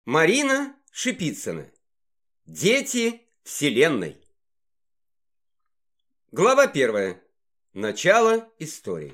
Марина Шипицына. Дети Вселенной. Глава 1. Начало истории.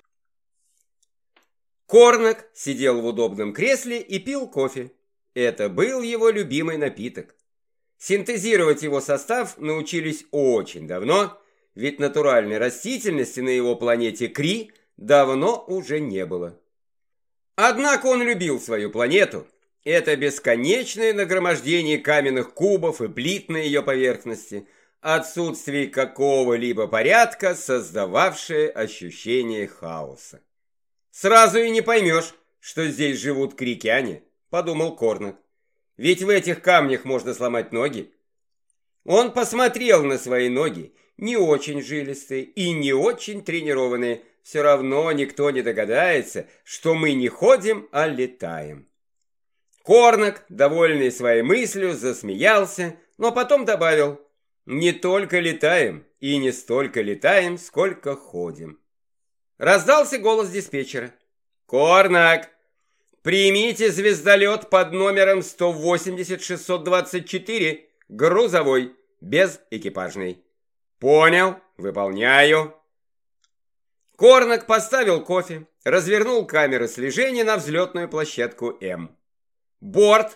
Корнак сидел в удобном кресле и пил кофе. Это был его любимый напиток. Синтезировать его состав научились очень давно, ведь натуральной растительности на его планете Кри давно уже не было. Однако он любил свою планету. Это бесконечное нагромождение каменных кубов и плит на ее поверхности, отсутствие какого-либо порядка, создававшее ощущение хаоса. «Сразу и не поймешь, что здесь живут крикяне», — подумал Корнак. «Ведь в этих камнях можно сломать ноги». Он посмотрел на свои ноги, не очень жилистые и не очень тренированные. Все равно никто не догадается, что мы не ходим, а летаем. Корнак, довольный своей мыслью, засмеялся, но потом добавил: «Не только летаем и не столько летаем, сколько ходим». Раздался голос диспетчера. «Корнак, примите звездолет под номером 180-624, грузовой, без экипажный». «Понял, выполняю». Корнак поставил кофе, развернул камеры слежения на взлетную площадку М. «Борт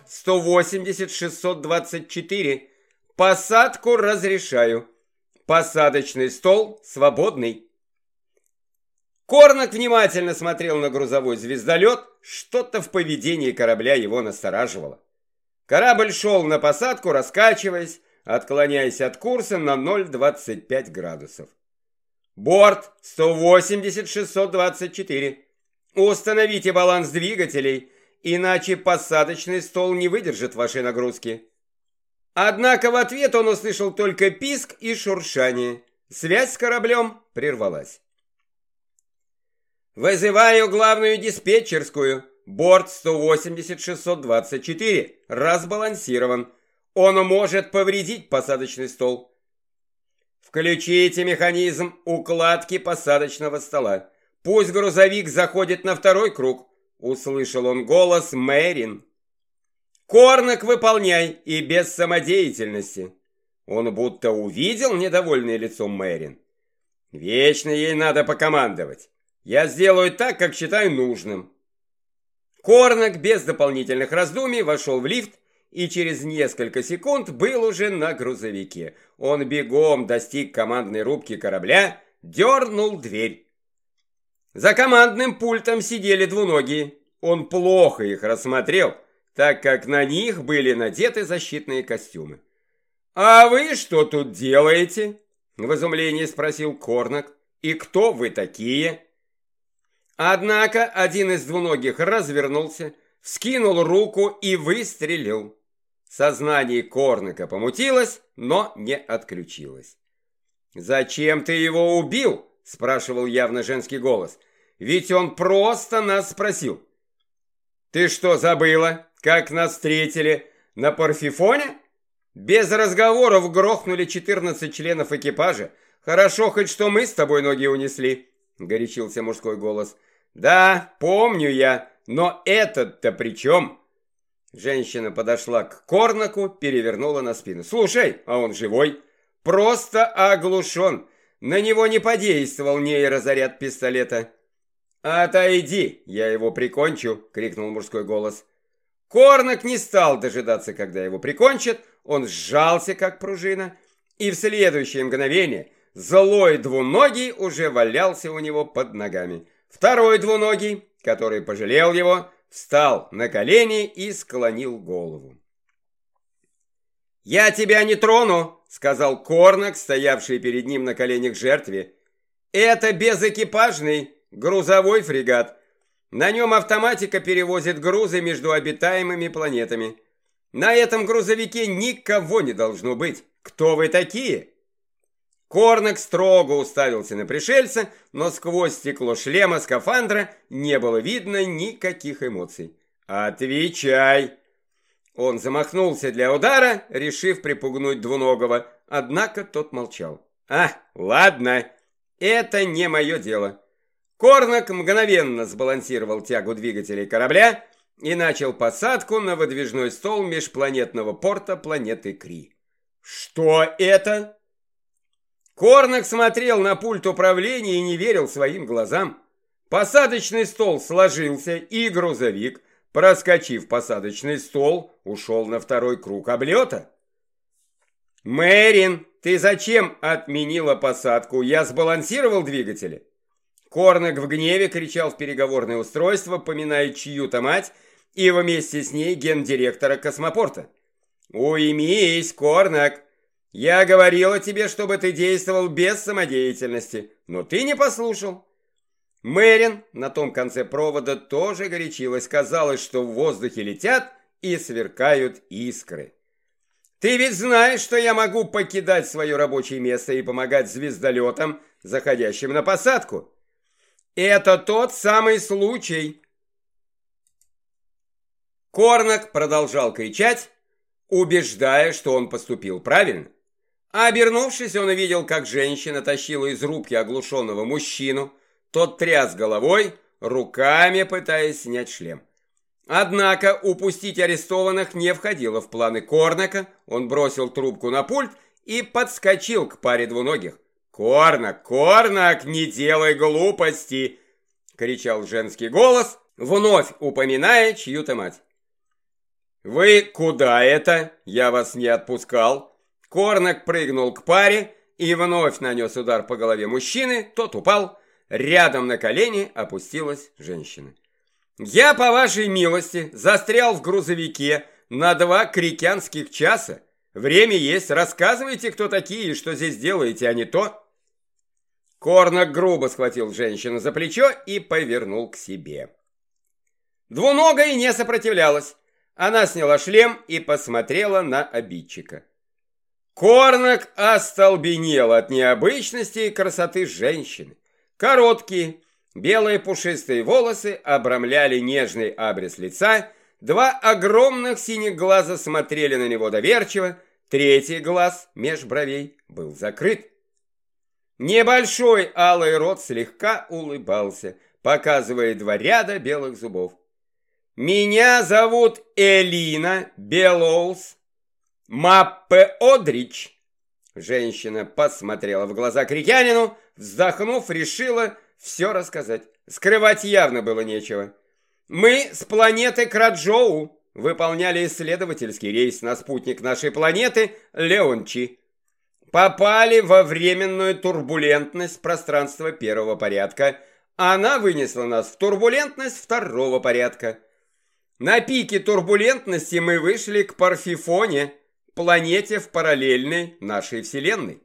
180-624. Посадку разрешаю. Посадочный стол свободный». Корнак внимательно смотрел на грузовой звездолет. Что-то в поведении корабля его настораживало. Корабль шел на посадку, раскачиваясь, отклоняясь от курса на 0,25 градусов. «Борт 180-624. Установите баланс двигателей, иначе посадочный стол не выдержит вашей нагрузки». Однако в ответ он услышал только писк и шуршание. Связь с кораблем прервалась. «Вызываю главную диспетчерскую. Борт 180-624. Разбалансирован. Он может повредить посадочный стол. Включите механизм укладки посадочного стола. Пусть грузовик заходит на второй круг». Услышал он голос Мэрин. «Корнак, выполняй, и без самодеятельности». Он будто увидел недовольное лицо Мэрин. «Вечно ей надо покомандовать. Я сделаю так, как считаю нужным». Корнак без дополнительных раздумий вошел в лифт и через несколько секунд был уже на грузовике. Он бегом достиг командной рубки корабля, дернул дверь. За командным пультом сидели двуногие. Он плохо их рассмотрел, так как на них были надеты защитные костюмы. «А вы что тут делаете?» — в изумлении спросил Корнак. «И кто вы такие?» Однако один из двуногих развернулся, вскинул руку и выстрелил. Сознание Корнака помутилось, но не отключилось. «Зачем ты его убил?» — спрашивал явно женский голос. «Ведь он просто нас спросил». «Ты что, забыла, как нас встретили на Парфифоне? Без разговоров грохнули 14 членов экипажа. Хорошо хоть, что мы с тобой ноги унесли», — горячился мужской голос. «Да, помню я, но этот-то при чем?» Женщина подошла к Корнаку, перевернула на спину. «Слушай, а он живой? Просто оглушен. На него не подействовал нейрозаряд пистолета». «Отойди, я его прикончу!» — крикнул мужской голос. Корнак не стал дожидаться, когда его прикончат. Он сжался, как пружина, и в следующее мгновение злой двуногий уже валялся у него под ногами. Второй двуногий, который пожалел его, встал на колени и склонил голову. «Я тебя не трону!» — сказал Корнак, стоявший перед ним на коленях жертве. «Это безэкипажный грузовой фрегат. На нем автоматика перевозит грузы между обитаемыми планетами. На этом грузовике никого не должно быть. Кто вы такие?» Корнак строго уставился на пришельца, но сквозь стекло шлема скафандра не было видно никаких эмоций. «Отвечай!» Он замахнулся для удара, решив припугнуть двуногого, однако тот молчал. Ладно, это не мое дело». Корнак мгновенно сбалансировал тягу двигателей корабля и начал посадку на выдвижной стол межпланетного порта планеты Кри. «Что это?» Корнак смотрел на пульт управления и не верил своим глазам. Посадочный стол сложился, и грузовик, проскочив посадочный стол, ушел на второй круг облета. «Мэрин, ты зачем отменила посадку? Я сбалансировал двигатели?» Корнак в гневе кричал в переговорное устройство, поминая чью-то мать и вместе с ней гендиректора космопорта. «Уймись, Корнак! Я говорила тебе, чтобы ты действовал без самодеятельности, но ты не послушал». Мэрин на том конце провода тоже горячилась. Казалось, что в воздухе летят и сверкают искры. «Ты ведь знаешь, что я могу покидать свое рабочее место и помогать звездолетам, заходящим на посадку. Это тот самый случай». Корнак продолжал кричать, убеждая, что он поступил правильно. Обернувшись, он увидел, как женщина тащила из рубки оглушенного мужчину. Тот тряс головой, руками пытаясь снять шлем. Однако упустить арестованных не входило в планы Корнака. Он бросил трубку на пульт и подскочил к паре двуногих. «Корнак, Корнак, не делай глупости!» — кричал женский голос, вновь упоминая чью-то мать. «Вы куда это? Я вас не отпускал!» Корнак прыгнул к паре и вновь нанес удар по голове мужчины. Тот упал. Рядом на колени опустилась женщина. «Я, по вашей милости, застрял в грузовике на 2 крикянских часа. Время есть, рассказывайте, кто такие и что здесь делаете, а не то». Корнак грубо схватил женщину за плечо и повернул к себе. Двуногая не сопротивлялась. Она сняла шлем и посмотрела на обидчика. Корнак остолбенел от необычности и красоты женщины. Короткие, белые пушистые волосы обрамляли нежный абрис лица, 2 огромных синих глаза смотрели на него доверчиво, 3-й глаз меж бровей был закрыт. Небольшой алый рот слегка улыбался, показывая 2 ряда белых зубов. «Меня зовут Элина Белоус Маппе Одрич». Женщина посмотрела в глаза крикянину, вздохнув, решила все рассказать. Скрывать явно было нечего. «Мы с планеты Краджоу выполняли исследовательский рейс на спутник нашей планеты Леончи. Попали во временную турбулентность пространства 1-го порядка. Она вынесла нас в турбулентность 2-го порядка. На пике турбулентности мы вышли к Парфифоне, планете в параллельной нашей Вселенной».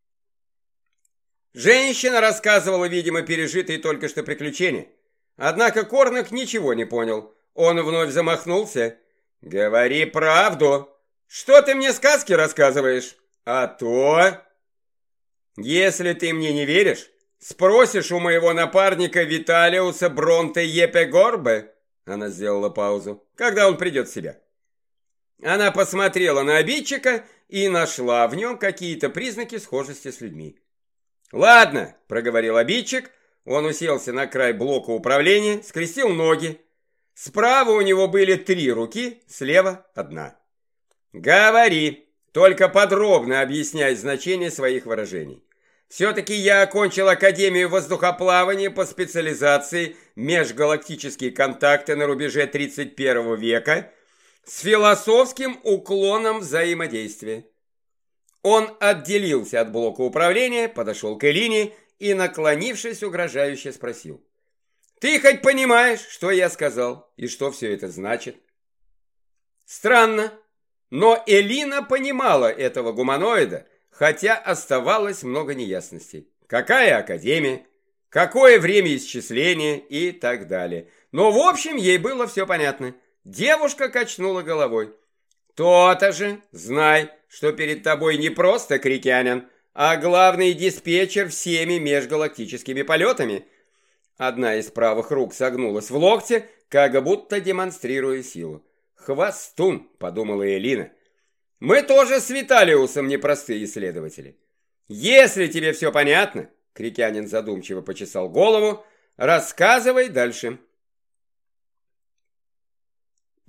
Женщина рассказывала, видимо, пережитые только что приключения. Однако Корнак ничего не понял. Он вновь замахнулся. «Говори правду. Что ты мне сказки рассказываешь? А то...» «Если ты мне не веришь, спросишь у моего напарника Виталиуса Бронте Епегорбе». Она сделала паузу. «Когда он придет в себя». Она посмотрела на обидчика и нашла в нем какие-то признаки схожести с людьми. «Ладно», — проговорил обидчик. Он уселся на край блока управления, скрестил ноги. Справа у него были 3 руки, слева 1. «Говори, только подробно объясняй значение своих выражений. Все-таки я окончил Академию воздухоплавания по специализации межгалактические контакты на рубеже 31 века с философским уклоном взаимодействия». Он отделился от блока управления, подошел к Элине и, наклонившись, угрожающе спросил: «Ты хоть понимаешь, что я сказал и что все это значит?» Странно, но Элина понимала этого гуманоида, хотя оставалось много неясностей. Какая академия, какое время исчисления и так далее. Но в общем ей было все понятно. Девушка качнула головой. «То-то же, знай, что перед тобой не просто крикянин, а главный диспетчер всеми межгалактическими полетами». Одна из правых рук согнулась в локте, как будто демонстрируя силу. «Хвостун», — подумала Элина. «Мы тоже с Виталиусом непростые исследователи. Если тебе все понятно», — крикянин задумчиво почесал голову, — «рассказывай дальше».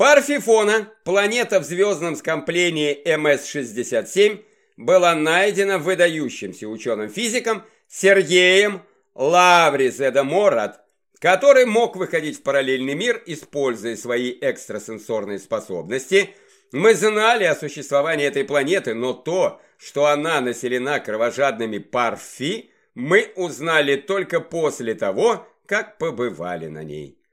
Парфифона, планета в звездном скоплении МС-67, была найдена выдающимся ученым-физиком Сергеем Лавризедом-Морат, который мог выходить в параллельный мир, используя свои экстрасенсорные способности. Мы знали о существовании этой планеты, но то, что она населена кровожадными парфи, мы узнали только после того, как побывали на ней.